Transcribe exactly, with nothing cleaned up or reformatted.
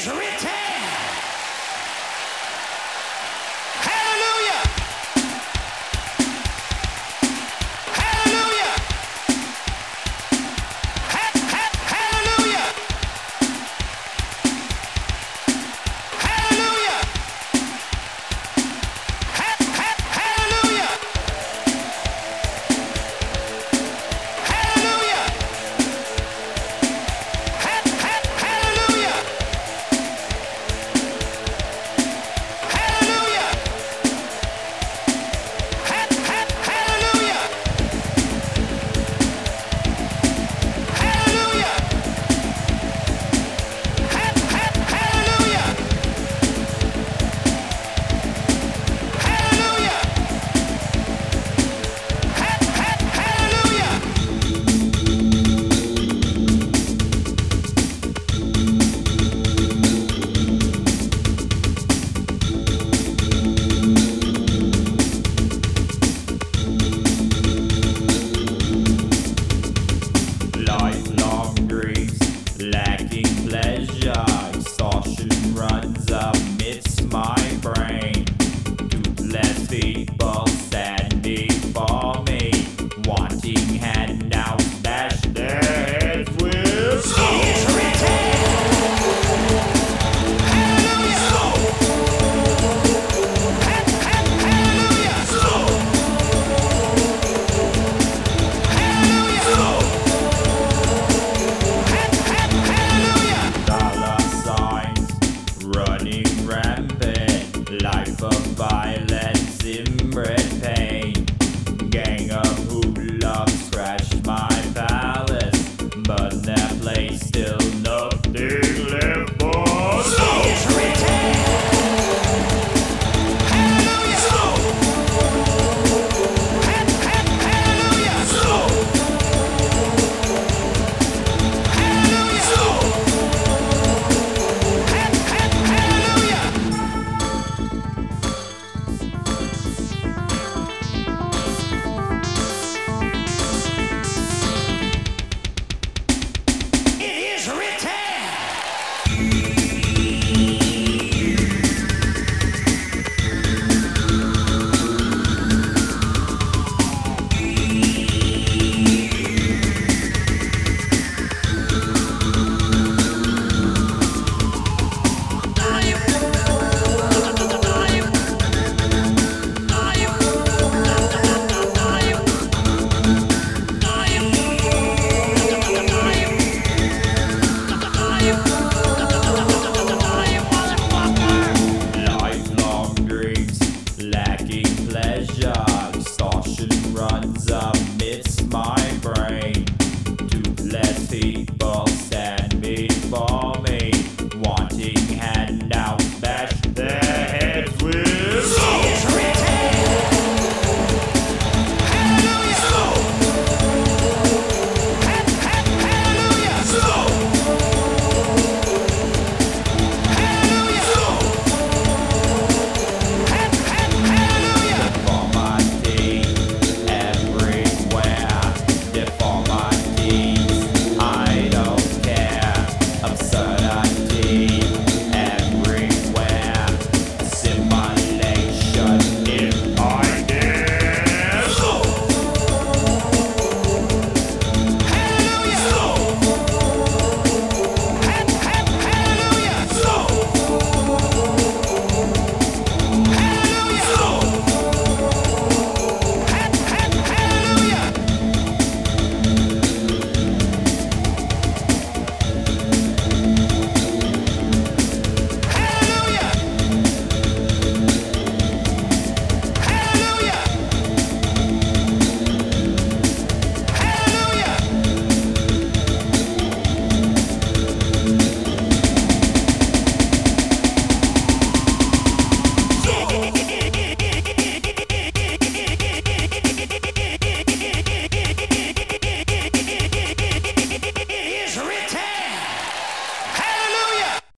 is written. Hallelujah. Hallelujah. Ha- ha- hallelujah. Hallelujah. Ha- ha- hallelujah. Hallelujah. Ha- ha- hallelujah. Hallelujah. Ha- ha- hallelujah. Hallelujah. Ha- ha- hallelujah. Hallelujah. Ha- ha- hallelujah. Lifelong dreams, lacking pleasure. Exhaustion runs amidst my brain. Toothless people standing for me, wanting handouts, dash their heads with. It is written. Hallelujah. Ha- ha- hallelujah. Hallelujah. Dollar signs running rampant, life of violence, inbred pain. Gang of hoodlums crashed my palace, but in that place still nothing left but it is written. Hallelujah. Ha- ha- hallelujah. It is written. Lifelong dreams, lacking pleasure. Exhaustion runs amidst my brain. Toothless people stand before me, wanting handouts, bash their heads with. It is written. Hallelujah. Ha- ha- hallelujah. Hallelujah. Deformity everywhere. Deformity, I don't care. Absurdity.